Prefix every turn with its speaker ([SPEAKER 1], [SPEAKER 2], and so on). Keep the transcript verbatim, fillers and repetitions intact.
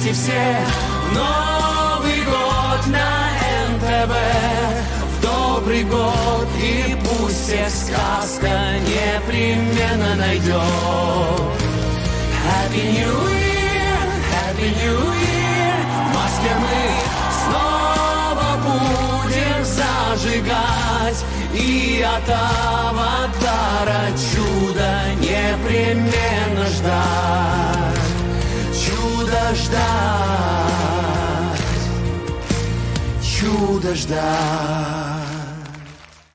[SPEAKER 1] Приходите все в Новый год на эн тэ вэ, в добрый год, и пусть всех сказка непременно найдет. Happy New Year, Happy New Year, в Москве мы снова будем зажигать, и от аватара чудо непременно ждать. Чудо ждать, чудо ждать.